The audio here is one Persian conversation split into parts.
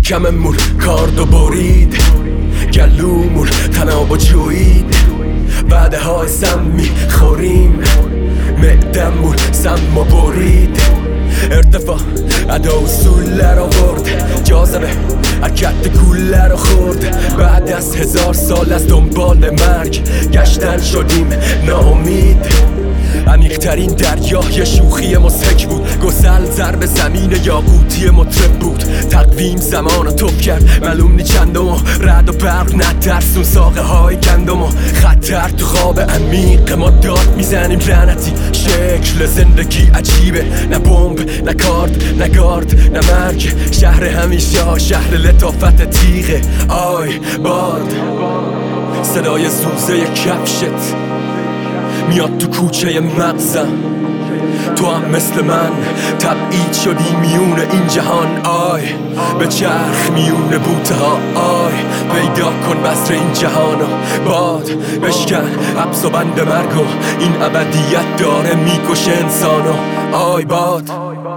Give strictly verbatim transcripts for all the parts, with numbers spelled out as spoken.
شکممون کاردو برید، گلومون تنابو جوید، وعده های سم میخوریم، معدمون سم و برید. ارتفاع ادا اصول رو برد، جاذبه حرکت کوله رو خورد. بعد از هزار سال از دنبال مرگ گشتن شدیم ناامید. عمیق‌ترین دریای شوخی مضحک بود، گسل ضرب زمین یاقوتی مطرب بود. تقویم زمان رو توب کرد، معلوم نی چندم و رعد و برق نترسون ساقه های گندم و خطر تو خواب عمیق ما داد میزنیم. لعنتی شکل زندگی عجیبه، نه بمب نه کارد نه گارد نه مرگ. شهر همیشه ها شهر لطافت تیغه. آی باد صدای زوزه کفشت میاد تو کوچه مغزم، تو هم مثل من تبعید شدی میون این جهان. آی به چرخ میون بوته ها، آی پیدا کن بسر این جهانو. باد بشکن حبس و بند مرگ و این ابدیت داره میکشه انسانو. آی باد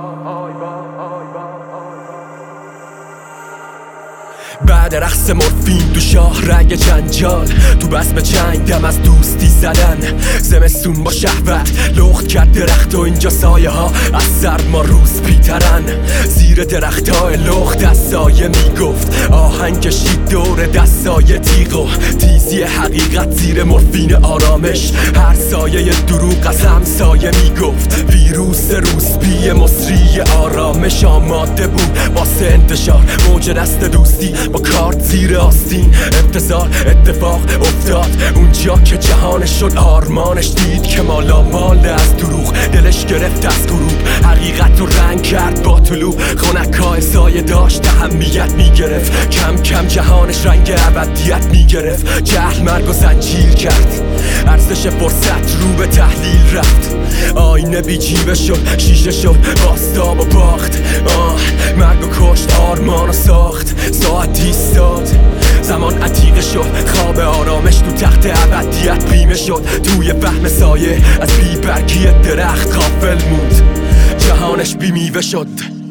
بعد رقص مورفین تو شاه رگ جنجال، تو بسم چنگ دم از دوستی زدن. زمستون با شهوت لخت کرد درخت و اینجا سایه ها از سرما روز پیترن. زیر درخت های لخت از سایه میگفت، آهنگ کشید دور دستای تیغ و تیزی حقیقت زیر مورفین آرامش. هر سایه دروغ از همسایه میگفت، ویروس روسبی مصری آرامش آماده بود واسه انتشار. موج دست دوستی با کارت زیر آستین، انتظار اتفاق افتاد اونجا که جهانش شد آرمانش. دید که مالا مال از دروغ، دلش گرفت از غروب، حقیقت رو رنگ کرد با طلوع. خنکای سایه داشت اهمیت میگرفت، کم کم جهانش رنگ ابدیت میگرفت. جهل مرگ و زنجیر کرد، ارزش فرصت رو به تحلیل رفت. آینه بی جیبه شد، شیشه شد باستاب و باخت. آه مرگ و کشت آرمان و ساخت، ساعت ایستاد زمان عتیقه شد. خواب آرامش تو تخت ابدیت بیمه شد. توی فهم سایه از بی برگی درخت غافل موند، جهانش بی میوه شد.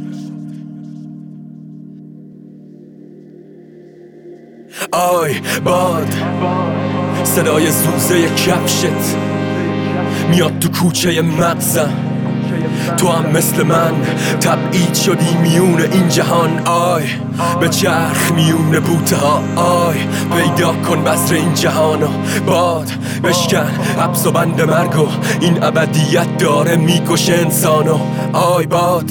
آی باد صدای زوزه کفشت میاد تو کوچه مغزم، تو هم مثل من تبعید شدی میون این جهان. آی به چرخ میون بوته ها، آی پیدا کن بسر این جهانو. باد بشکن حبس و بند مرگ و این ابدیت داره میکشه انسانو. آی باد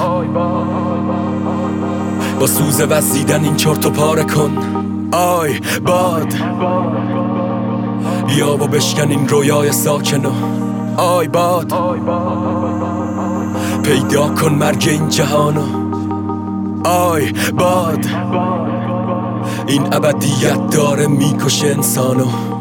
با سوزه وزیدن این چرت و پاره کن. آی باد بیا و بشکن این رویای ساکنو. آی باد پیدا کن مرگ این جهانو. آی باد این ابدیت داره میکشه انسانو.